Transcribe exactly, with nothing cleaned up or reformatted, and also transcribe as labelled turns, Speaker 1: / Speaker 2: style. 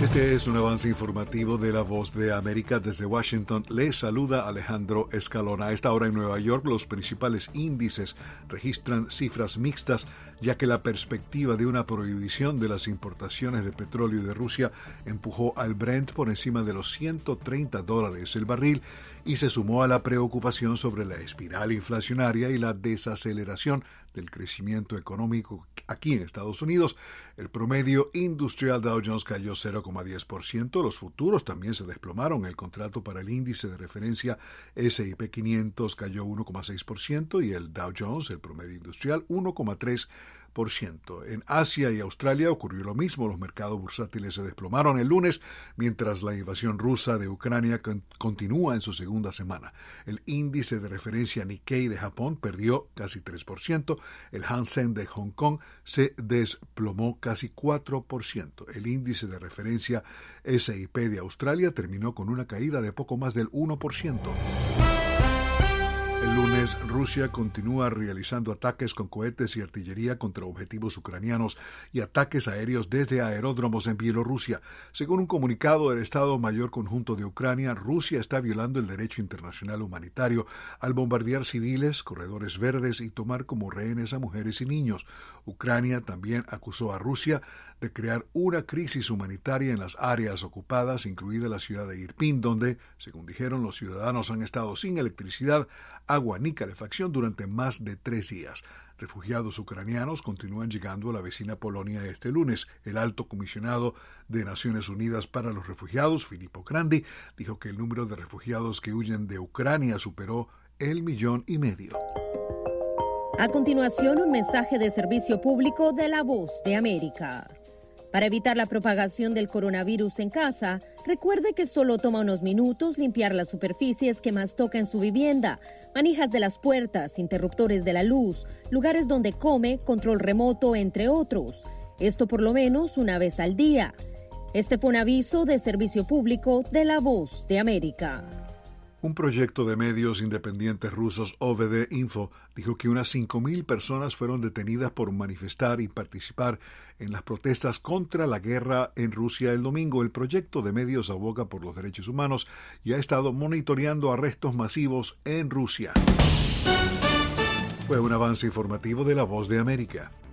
Speaker 1: Este es un avance informativo de La Voz de América. Desde Washington le saluda Alejandro Escalona. A esta hora en Nueva York los principales índices registran cifras mixtas, ya que la perspectiva de una prohibición de las importaciones de petróleo de Rusia empujó al Brent por encima de los ciento treinta dólares el barril y se sumó a la preocupación sobre la espiral inflacionaria y la desaceleración del crecimiento económico aquí en Estados Unidos. El promedio industrial Dow Jones cayó cero coma diez por ciento, los futuros también se desplomaron, el contrato para el índice de referencia ese y pe quinientos cayó uno coma seis por ciento y el Dow Jones, el promedio industrial, uno coma tres por ciento. En Asia y Australia ocurrió lo mismo, los mercados bursátiles se desplomaron el lunes, mientras la invasión rusa de Ucrania con- continúa en su segunda semana. El índice de referencia Nikkei de Japón perdió casi tres por ciento, el Hang Seng de Hong Kong se desplomó casi cuatro por ciento. El índice de referencia ese y pe de Australia terminó con una caída de poco más del uno por ciento. El lunes, Rusia continúa realizando ataques con cohetes y artillería contra objetivos ucranianos y ataques aéreos desde aeródromos en Bielorrusia. Según un comunicado del Estado Mayor Conjunto de Ucrania, Rusia está violando el derecho internacional humanitario al bombardear civiles, corredores verdes y tomar como rehenes a mujeres y niños. Ucrania también acusó a Rusia de crear una crisis humanitaria en las áreas ocupadas, incluida la ciudad de Irpin, donde, según dijeron, los ciudadanos han estado sin electricidad, agua ni calefacción durante más de tres días. Refugiados ucranianos continúan llegando a la vecina Polonia este lunes. El alto comisionado de Naciones Unidas para los Refugiados, Filippo Grandi, dijo que el número de refugiados que huyen de Ucrania superó el millón y medio.
Speaker 2: A continuación, un mensaje de servicio público de La Voz de América. Para evitar la propagación del coronavirus en casa, recuerde que solo toma unos minutos limpiar las superficies que más toca en su vivienda, manijas de las puertas, interruptores de la luz, lugares donde come, control remoto, entre otros. Esto por lo menos una vez al día. Este fue un aviso de servicio público de La Voz de América.
Speaker 1: Un proyecto de medios independientes rusos, O V D Info, dijo que unas cinco mil personas fueron detenidas por manifestar y participar en las protestas contra la guerra en Rusia el domingo. El proyecto de medios aboga por los derechos humanos y ha estado monitoreando arrestos masivos en Rusia. Fue un avance informativo de La Voz de América.